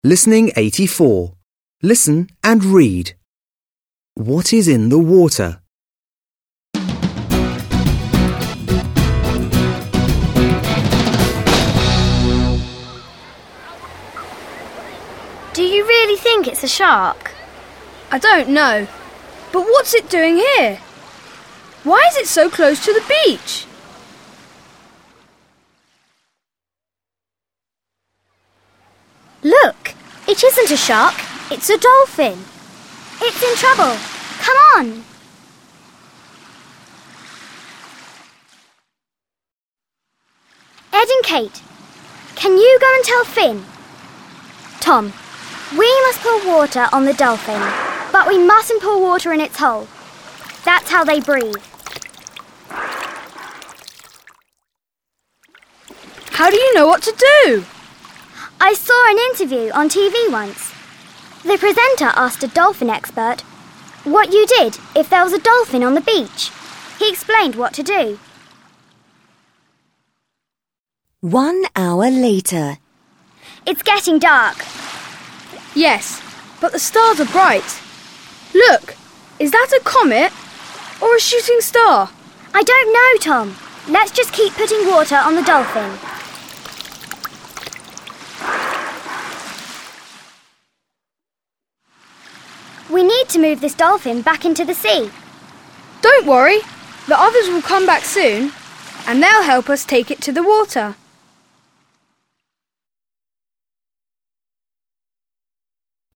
Listening 84. Listen and read. What is in the water? Do you really think it's a shark? I don't know. But what's it doing here? Why is it so close to the beach? Look, it isn't a shark, it's a dolphin. It's in trouble. Come on. Ed and Kate, can you go and tell Finn? Tom, we must pour water on the dolphin, but we mustn't pour water in its hole. That's how they breathe. How do you know what to do? I saw an interview on TV once. The presenter asked a dolphin expert what you did if there was a dolphin on the beach. He explained what to do. 1 hour later. It's getting dark. Yes, but the stars are bright. Look, is that a comet or a shooting star? I don't know, Tom. Let's just keep putting water on the dolphin. We need to move this dolphin back into the sea. Don't worry, the others will come back soon and they'll help us take it to the water.